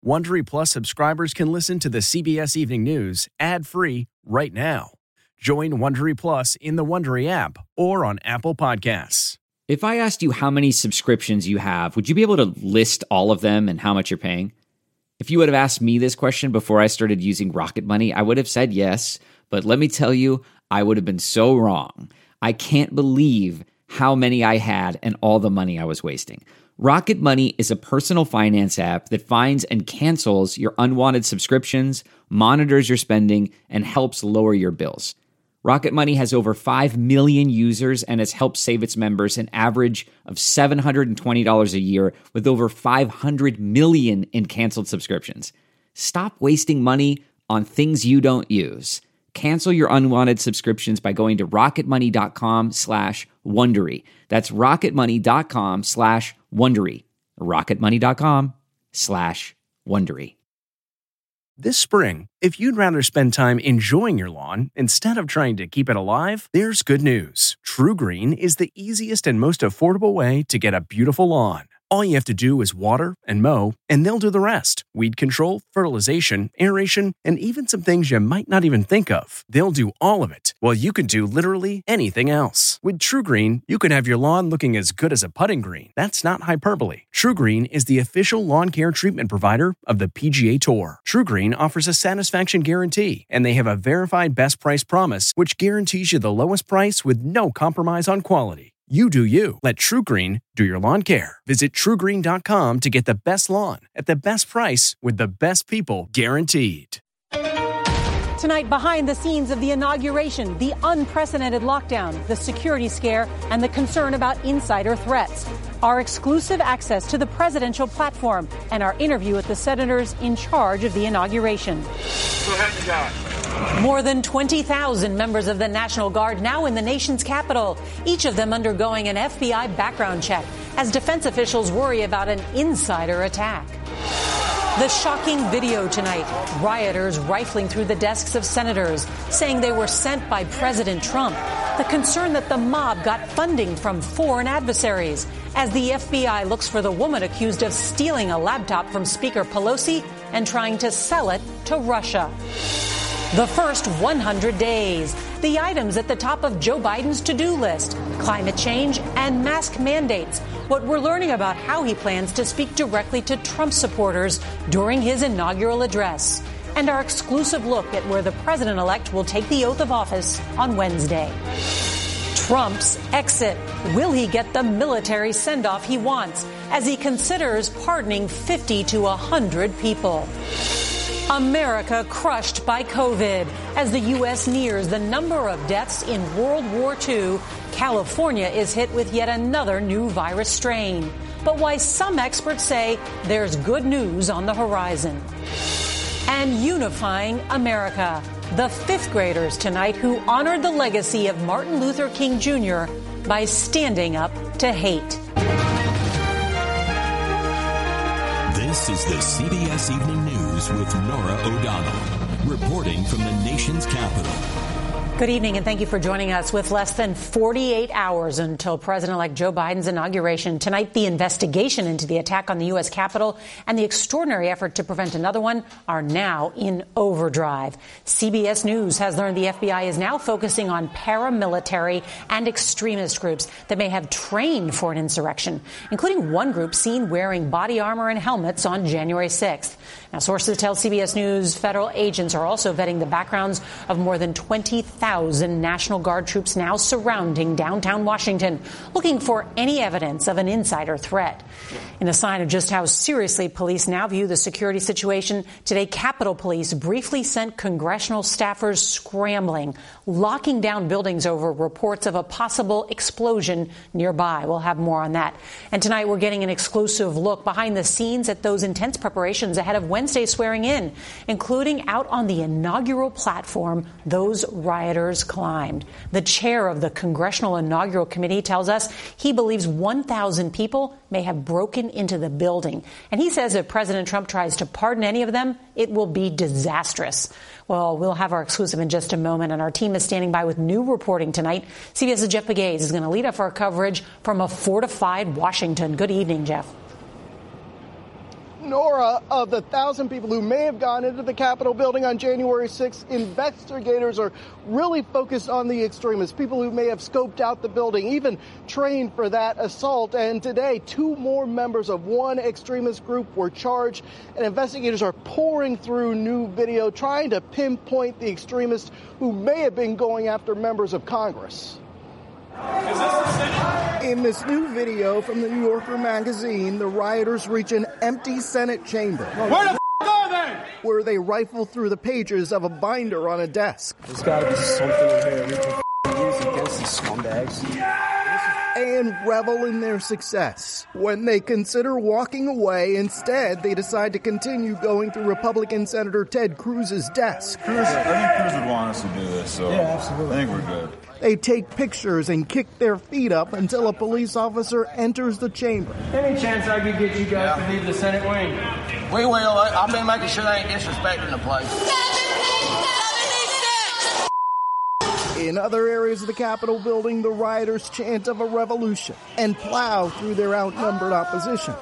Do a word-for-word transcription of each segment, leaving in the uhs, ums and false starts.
Wondery Plus subscribers can listen to the C B S Evening News ad-free right now. Join Wondery Plus in the Wondery app or on Apple Podcasts. If I asked you how many subscriptions you have, would you be able to list all of them and how much you're paying? If you would have asked me this question before I started using Rocket Money, I would have said yes, but let me tell you, I would have been so wrong. I can't believe how many I had and all the money I was wasting. Rocket Money is a personal finance app that finds and cancels your unwanted subscriptions, monitors your spending, and helps lower your bills. Rocket Money has over five million users and has helped save its members an average of seven hundred twenty dollars a year with over five hundred million in canceled subscriptions. Stop wasting money on things you don't use. Cancel your unwanted subscriptions by going to rocketmoney.com slash Wondery. That's rocketmoney.com slash Wondery. rocketmoney.com slash Wondery. This spring, if you'd rather spend time enjoying your lawn instead of trying to keep it alive, there's good news. True Green is the easiest and most affordable way to get a beautiful lawn. All you have to do is water and mow, and they'll do the rest. Weed control, fertilization, aeration, and even some things you might not even think of. They'll do all of it, while you can do literally anything else. With True Green, you can have your lawn looking as good as a putting green. That's not hyperbole. True Green is the official lawn care treatment provider of the P G A Tour. True Green offers a satisfaction guarantee, and they have a verified best price promise, which guarantees you the lowest price with no compromise on quality. You do you. Let True Green do your lawn care. Visit true green dot com to get the best lawn at the best price with the best people guaranteed. Tonight, behind the scenes of the inauguration, the unprecedented lockdown, the security scare, and the concern about insider threats. Our exclusive access to the presidential platform and our interview with the senators in charge of the inauguration. Go ahead, you got it. More than twenty thousand members of the National Guard now in the nation's capital, each of them undergoing an F B I background check as defense officials worry about an insider attack. The shocking video tonight, rioters rifling through the desks of senators, saying they were sent by President Trump. The concern that the mob got funding from foreign adversaries as the F B I looks for the woman accused of stealing a laptop from Speaker Pelosi and trying to sell it to Russia. The first one hundred days, the items at the top of Joe Biden's to-do list, climate change and mask mandates. What we're learning about how he plans to speak directly to Trump supporters during his inaugural address. And our exclusive look at where the president-elect will take the oath of office on Wednesday. Trump's exit. Will he get the military send-off he wants as he considers pardoning fifty to one hundred people? America crushed by COVID. As the U S nears the number of deaths in World War Two, California is hit with yet another new virus strain. But why some experts say there's good news on the horizon. And unifying America. The fifth graders tonight who honored the legacy of Martin Luther King Junior by standing up to hate. This is the C B S Evening News with Norah O'Donnell, reporting from the nation's capital. Good evening, and thank you for joining us. With less than forty-eight hours until President-elect Joe Biden's inauguration, tonight the investigation into the attack on the U S Capitol and the extraordinary effort to prevent another one are now in overdrive. C B S News has learned the F B I is now focusing on paramilitary and extremist groups that may have trained for an insurrection, including one group seen wearing body armor and helmets on January sixth. Now, sources tell C B S News federal agents are also vetting the backgrounds of more than twenty thousand National Guard troops now surrounding downtown Washington, looking for any evidence of an insider threat. In a sign of just how seriously police now view the security situation, today Capitol Police briefly sent congressional staffers scrambling, locking down buildings over reports of a possible explosion nearby. We'll have more on that. And tonight we're getting an exclusive look behind the scenes at those intense preparations ahead of Wednesday swearing in, including out on the inaugural platform those rioters climbed. The chair of the Congressional Inaugural Committee tells us he believes one thousand people may have broken into the building. And he says if President Trump tries to pardon any of them, it will be disastrous. Well, we'll have our exclusive in just a moment, and our team is standing by with new reporting tonight. CBS's Jeff Pegues is going to lead off our coverage from a fortified Washington. Good evening, Jeff. Nora, of the thousand people who may have gone into the Capitol building on January sixth, investigators are really focused on the extremists, people who may have scoped out the building, even trained for that assault. And today, two more members of one extremist group were charged, and investigators are pouring through new video, trying to pinpoint the extremists who may have been going after members of Congress. Is this the city? In this new video from the New Yorker magazine, the rioters reach an empty Senate chamber. Where the f*** are they? Where they rifle through the pages of a binder on a desk. There's got to be something in here we can f- use against these scumbags. And revel in their success. When they consider walking away, instead, they decide to continue going through Republican Senator Ted Cruz's desk. Cruz, I think Cruz would want us to do this, so yeah, absolutely. I think we're good. They take pictures and kick their feet up until a police officer enters the chamber. Any chance I could get you guys yeah. to leave the Senate wing? We will. I've been making sure they ain't disrespecting the place. In other areas of the Capitol building, the rioters chant of a revolution and plow through their outnumbered opposition,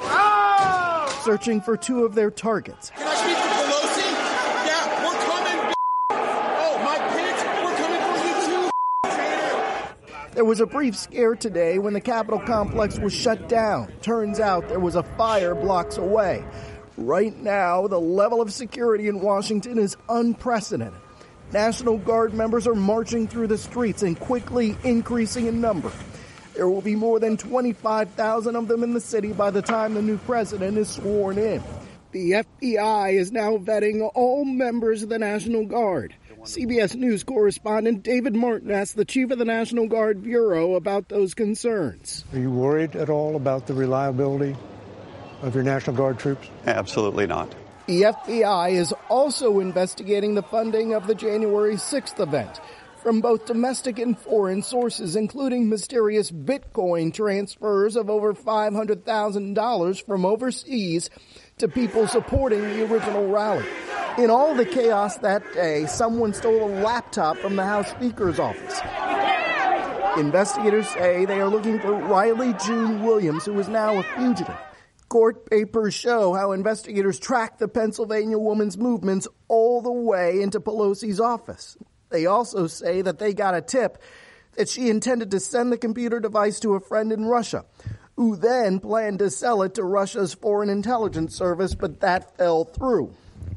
oh! searching for two of their targets. Can I speak to Pelosi? Yeah, we're coming. Oh, my pants, we're coming for you too. There was a brief scare today when the Capitol complex was shut down. Turns out there was a fire blocks away. Right now, the level of security in Washington is unprecedented. National Guard members are marching through the streets and quickly increasing in number. There will be more than twenty-five thousand of them in the city by the time the new president is sworn in. The F B I is now vetting all members of the National Guard. C B S News correspondent David Martin asked the chief of the National Guard Bureau about those concerns. Are you worried at all about the reliability of your National Guard troops? Absolutely not. The F B I is also investigating the funding of the January sixth event from both domestic and foreign sources, including mysterious Bitcoin transfers of over five hundred thousand dollars from overseas to people supporting the original rally. In all the chaos that day, someone stole a laptop from the House Speaker's office. Investigators say they are looking for Riley June Williams, who is now a fugitive. Court papers show how investigators tracked the Pennsylvania woman's movements all the way into Pelosi's office. They also say that they got a tip that she intended to send the computer device to a friend in Russia, who then planned to sell it to Russia's Foreign Intelligence Service, but that fell through.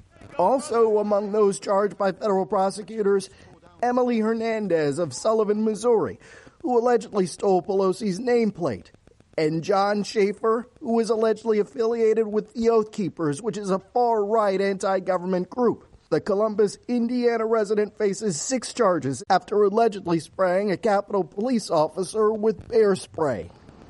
Also among those charged by federal prosecutors, Emily Hernandez of Sullivan, Missouri, who allegedly stole Pelosi's nameplate, and John Schaefer, who is allegedly affiliated with the Oath Keepers, which is a far-right anti-government group. The Columbus, Indiana resident faces six charges after allegedly spraying a Capitol police officer with bear spray.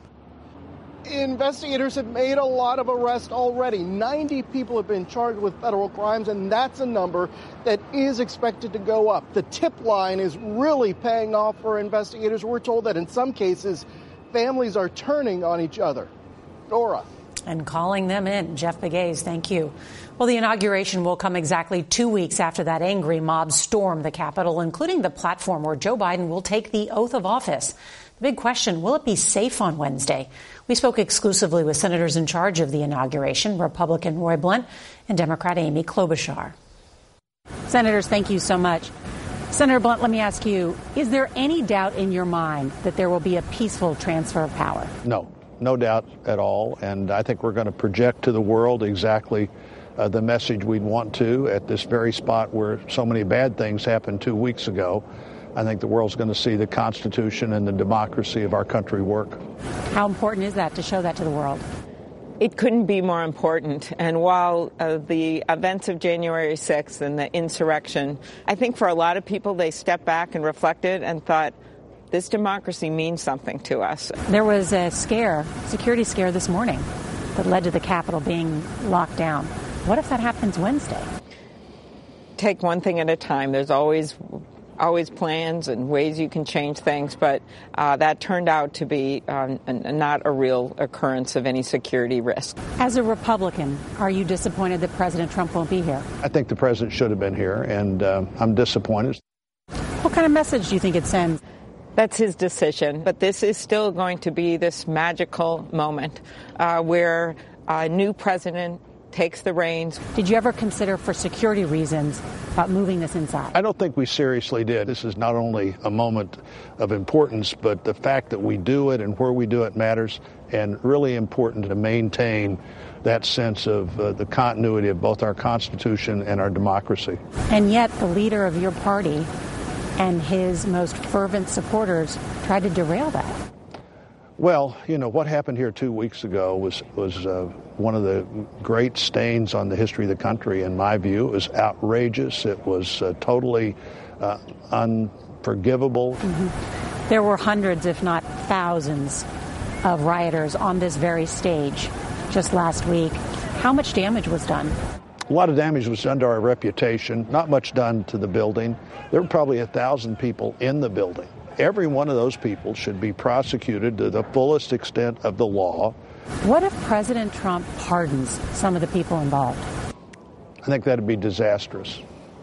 Investigators have made a lot of arrests already. ninety people have been charged with federal crimes, and that's a number that is expected to go up. The tip line is really paying off for investigators. We're told that in some cases, families are turning on each other. Dora. And calling them in. Jeff Pegues, thank you. Well, the inauguration will come exactly two weeks after that angry mob stormed the Capitol, including the platform where Joe Biden will take the oath of office. The big question, will it be safe on Wednesday? We spoke exclusively with senators in charge of the inauguration, Republican Roy Blunt and Democrat Amy Klobuchar. Senators, thank you so much. Senator Blunt, let me ask you, is there any doubt in your mind that there will be a peaceful transfer of power? No, no doubt at all. And I think we're going to project to the world exactly uh, the message we'd want to at this very spot where so many bad things happened two weeks ago. I think the world's going to see the Constitution and the democracy of our country work. How important is that to show that to the world? It couldn't be more important. And while uh, the events of January sixth and the insurrection, I think for a lot of people, they stepped back and reflected and thought, this democracy means something to us. There was a scare, security scare this morning that led to the Capitol being locked down. What if that happens Wednesday? Take one thing at a time. There's always always plans and ways you can change things, but uh, that turned out to be um, not a real occurrence of any security risk. As a Republican, are you disappointed that President Trump won't be here? I think the president should have been here, and uh, I'm disappointed. What kind of message do you think it sends? That's his decision, but this is still going to be this magical moment uh, where a new president takes the reins. Did you ever consider, for security reasons, about moving this inside? I don't think we seriously did. This is not only a moment of importance, but the fact that we do it and where we do it matters, and really important to maintain that sense of uh, the continuity of both our Constitution and our democracy. And yet the leader of your party and his most fervent supporters tried to derail that. Well, you know, what happened here two weeks ago was, was uh, one of the great stains on the history of the country, in my view. It was outrageous. It was uh, totally uh, unforgivable. Mm-hmm. There were hundreds, if not thousands, of rioters on this very stage just last week. How much damage was done? A lot of damage was done to our reputation, not much done to the building. There were probably a thousand people in the building. Every one of those people should be prosecuted to the fullest extent of the law. What if President Trump pardons some of the people involved? I think that would be disastrous.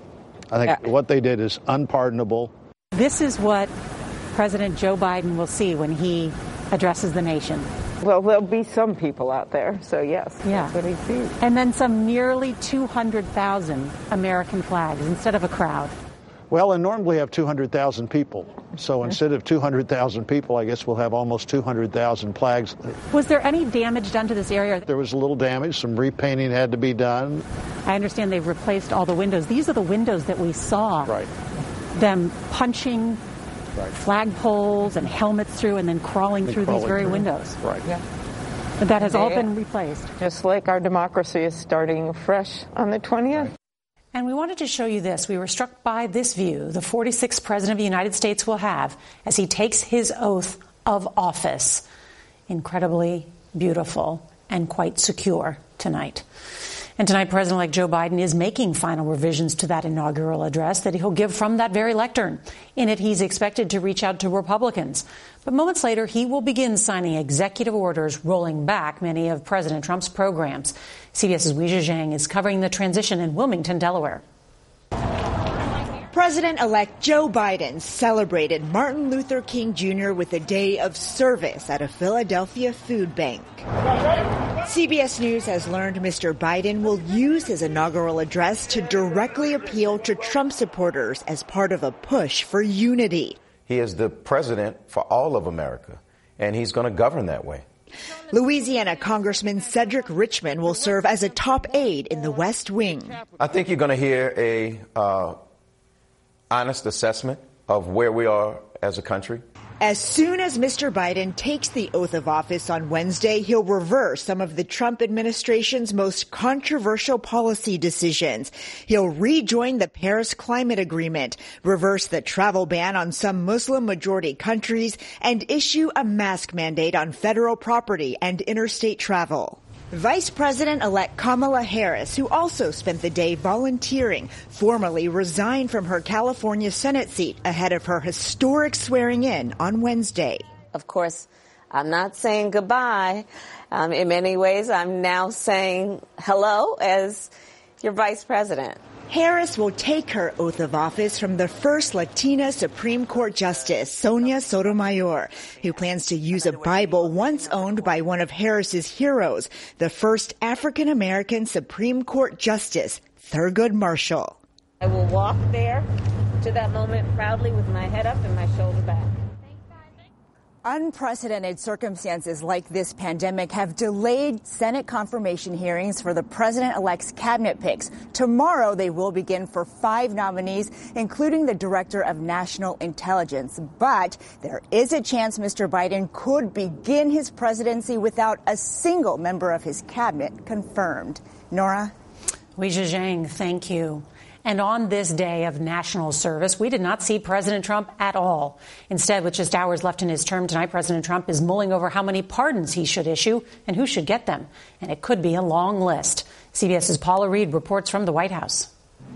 I think yeah. what they did is unpardonable. This is what President Joe Biden will see when he addresses the nation. Well, there'll be some people out there, so yes, yeah. that's what he sees. And then some nearly two hundred thousand American flags instead of a crowd. Well, and normally we have two hundred thousand people. So instead of two hundred thousand people, I guess we'll have almost two hundred thousand flags. Was there any damage done to this area? There was a little damage. Some repainting had to be done. I understand they've replaced all the windows. These are the windows that we saw. Right. Them punching right. flagpoles and helmets through and then crawling and through crawling these very through. windows. Right. Yeah. But that has they, all been replaced. Just like our democracy is starting fresh on the twentieth. Right. And we wanted to show you this. We were struck by this view the forty-sixth President of the United States will have as he takes his oath of office. Incredibly beautiful and quite secure tonight. And tonight, President-elect Joe Biden is making final revisions to that inaugural address that he'll give from that very lectern. In it, he's expected to reach out to Republicans. But moments later, he will begin signing executive orders rolling back many of President Trump's programs. CBS's Weijia Zhang is covering the transition in Wilmington, Delaware. President-elect Joe Biden celebrated Martin Luther King Junior with a day of service at a Philadelphia food bank. C B S News has learned Mister Biden will use his inaugural address to directly appeal to Trump supporters as part of a push for unity. He is the president for all of America, and he's going to govern that way. Louisiana Congressman Cedric Richmond will serve as a top aide in the West Wing. I think you're going to hear a uh, honest assessment of where we are as a country. As soon as Mister Biden takes the oath of office on Wednesday, he'll reverse some of the Trump administration's most controversial policy decisions. He'll rejoin the Paris Climate Agreement, reverse the travel ban on some Muslim-majority countries, and issue a mask mandate on federal property and interstate travel. Vice President-elect Kamala Harris, who also spent the day volunteering, formally resigned from her California Senate seat ahead of her historic swearing-in on Wednesday. Of course, I'm not saying goodbye. Um, in many ways, I'm now saying hello as your vice president. Harris will take her oath of office from the first Latina Supreme Court Justice, Sonia Sotomayor, who plans to use a Bible once owned by one of Harris's heroes, the first African-American Supreme Court Justice, Thurgood Marshall. I will walk there to that moment proudly with my head up and my shoulder back. Unprecedented circumstances like this pandemic have delayed Senate confirmation hearings for the president-elect's cabinet picks. Tomorrow, they will begin for five nominees, including the director of national intelligence. But there is a chance Mister Biden could begin his presidency without a single member of his cabinet confirmed. Nora? Weijia Zhang, thank you. And on this day of national service, we did not see President Trump at all. Instead, with just hours left in his term tonight, President Trump is mulling over how many pardons he should issue and who should get them. And it could be a long list. CBS's Paula Reed reports from the White House.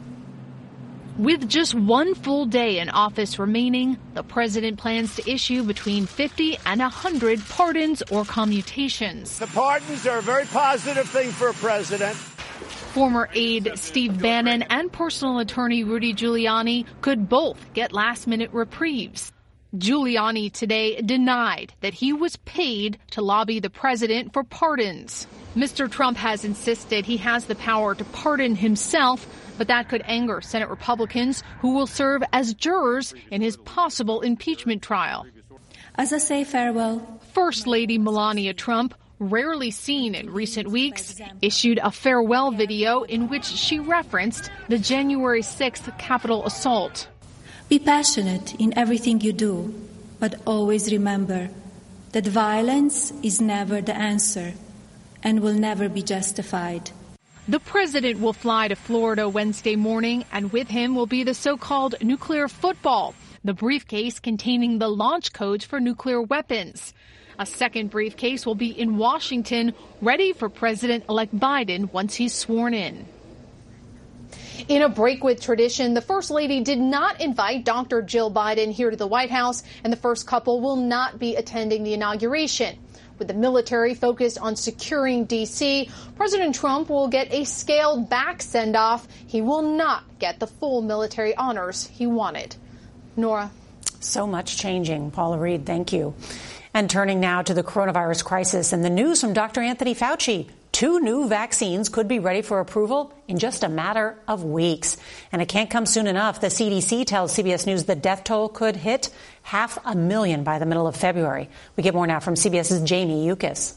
With just one full day in office remaining, the president plans to issue between fifty and one hundred pardons or commutations. The pardons are a very positive thing for a president. Former aide Steve Bannon and personal attorney Rudy Giuliani could both get last-minute reprieves. Giuliani today denied that he was paid to lobby the president for pardons. Mister Trump has insisted he has the power to pardon himself, but that could anger Senate Republicans who will serve as jurors in his possible impeachment trial. As I say farewell, First Lady Melania Trump, rarely seen in recent weeks, issued a farewell video in which she referenced the January sixth Capitol assault. Be passionate in everything you do, but always remember that violence is never the answer and will never be justified. The president will fly to Florida Wednesday morning, and with him will be the so-called nuclear football, the briefcase containing the launch codes for nuclear weapons. A second briefcase will be in Washington, ready for President-elect Biden once he's sworn in. In a break with tradition, the First Lady did not invite Doctor Jill Biden here to the White House, and the first couple will not be attending the inauguration. With the military focused on securing D C, President Trump will get a scaled-back send-off. He will not get the full military honors he wanted. Nora. So much changing. Paula Reed, thank you. And turning now to the coronavirus crisis and the news from Doctor Anthony Fauci. Two new vaccines could be ready for approval in just a matter of weeks. And it can't come soon enough. The C D C tells C B S News the death toll could hit half a million by the middle of February. We get more now from CBS's Jamie Yukas.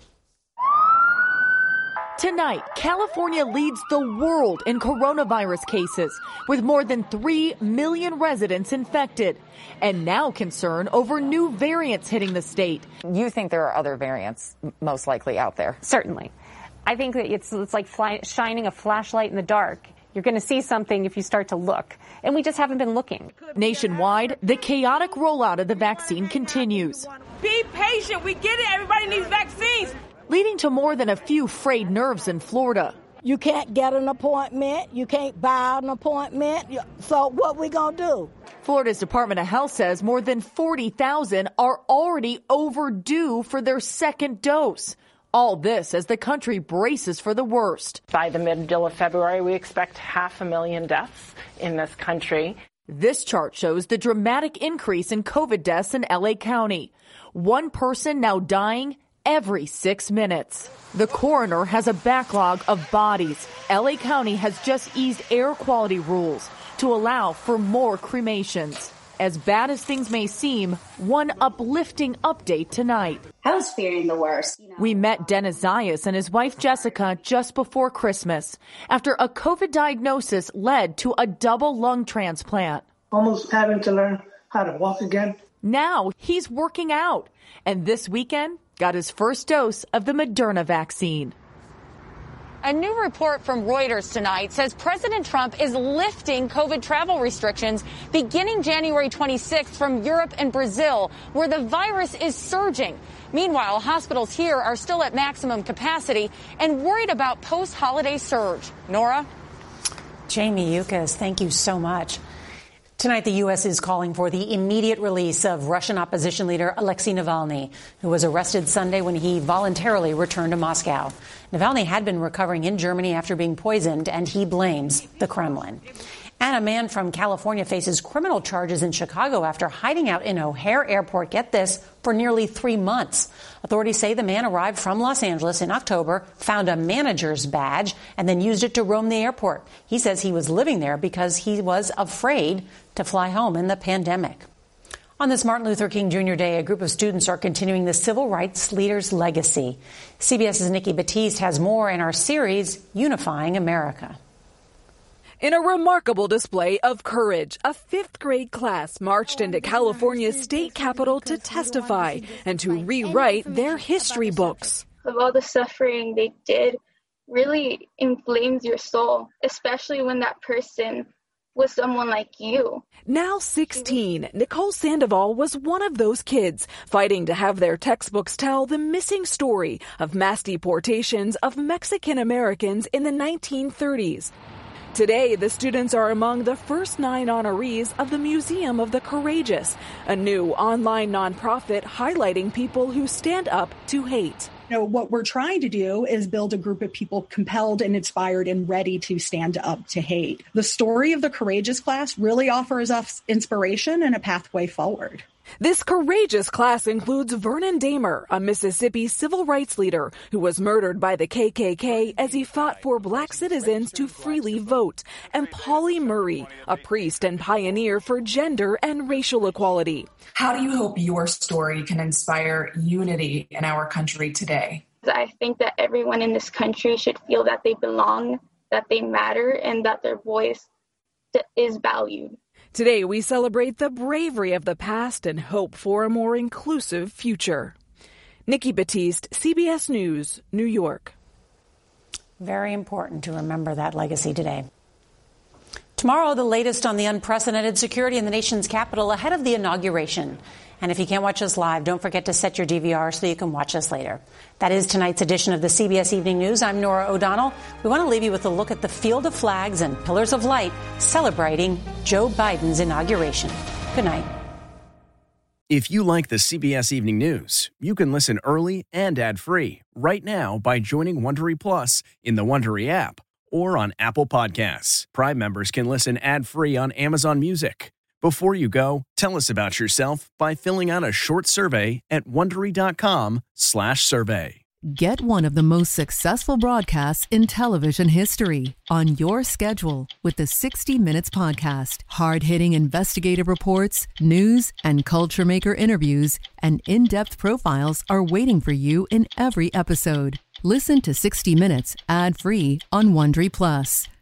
Tonight, California leads the world in coronavirus cases, with more than three million residents infected. And now concern over new variants hitting the state. You think there are other variants most likely out there? Certainly. I think that it's, it's like fly, shining a flashlight in the dark. You're going to see something if you start to look. And we just haven't been looking. Nationwide, the chaotic rollout of the vaccine continues. Be patient. We get it. Everybody needs vaccines. Leading to more than a few frayed nerves in Florida. You can't get an appointment. You can't buy an appointment. So what we going to do? Florida's Department of Health says more than forty thousand are already overdue for their second dose. All this as the country braces for the worst. By the middle of February, we expect half a million deaths in this country. This chart shows the dramatic increase in COVID deaths in L A County. One person now dying every six minutes. The coroner has a backlog of bodies. L A County has just eased air quality rules to allow for more cremations. As bad as things may seem, one uplifting update tonight. I was fearing the worst. You know. We met Dennis Zayas and his wife Jessica just before Christmas after a COVID diagnosis led to a double lung transplant. Almost having to learn how to walk again. Now he's working out, and this weekend got his first dose of the Moderna vaccine. A new report from Reuters tonight says President Trump is lifting COVID travel restrictions beginning January twenty-sixth from Europe and Brazil, where the virus is surging. Meanwhile, hospitals here are still at maximum capacity and worried about post-holiday surge. Nora? Jamie Yukas, thank you so much. Tonight, the U S is calling for the immediate release of Russian opposition leader Alexei Navalny, who was arrested Sunday when he voluntarily returned to Moscow. Navalny had been recovering in Germany after being poisoned, and he blames the Kremlin. And a man from California faces criminal charges in Chicago after hiding out in O'Hare Airport, get this, for nearly three months. Authorities say the man arrived from Los Angeles in October, found a manager's badge, and then used it to roam the airport. He says he was living there because he was afraid to fly home in the pandemic. On this Martin Luther King Junior Day, a group of students are continuing the civil rights leader's legacy. CBS's Nikki Batiste has more in our series, Unifying America. In a remarkable display of courage, a fifth grade class marched into California's state capitol to testify and to rewrite their history books. Of all the suffering they did really inflames your soul, especially when that person was someone like you. Now sixteen, Nicole Sandoval was one of those kids fighting to have their textbooks tell the missing story of mass deportations of Mexican Americans in the nineteen thirties. Today, the students are among the first nine honorees of the Museum of the Courageous, a new online nonprofit highlighting people who stand up to hate. You know, what we're trying to do is build a group of people compelled and inspired and ready to stand up to hate. The story of the Courageous class really offers us inspiration and a pathway forward. This courageous class includes Vernon Damer, a Mississippi civil rights leader who was murdered by the K K K as he fought for black citizens to freely vote, and Pauli Murray, a priest and pioneer for gender and racial equality. How do you hope your story can inspire unity in our country today? I think that everyone in this country should feel that they belong, that they matter, and that their voice is valued. Today, we celebrate the bravery of the past and hope for a more inclusive future. Nikki Batiste, C B S News, New York. Very important to remember that legacy today. Tomorrow, the latest on the unprecedented security in the nation's capital ahead of the inauguration. And if you can't watch us live, don't forget to set your D V R so you can watch us later. That is tonight's edition of the C B S Evening News. I'm Norah O'Donnell. We want to leave you with a look at the field of flags and pillars of light celebrating Joe Biden's inauguration. Good night. If you like the C B S Evening News, you can listen early and ad-free right now by joining Wondery Plus in the Wondery app or on Apple Podcasts. Prime members can listen ad-free on Amazon Music. Before you go, tell us about yourself by filling out a short survey at Wondery.com slash survey. Get one of the most successful broadcasts in television history on your schedule with the sixty minutes podcast. Hard-hitting investigative reports, news, and culture maker interviews, and in-depth profiles are waiting for you in every episode. Listen to sixty minutes ad-free on Wondery Plus.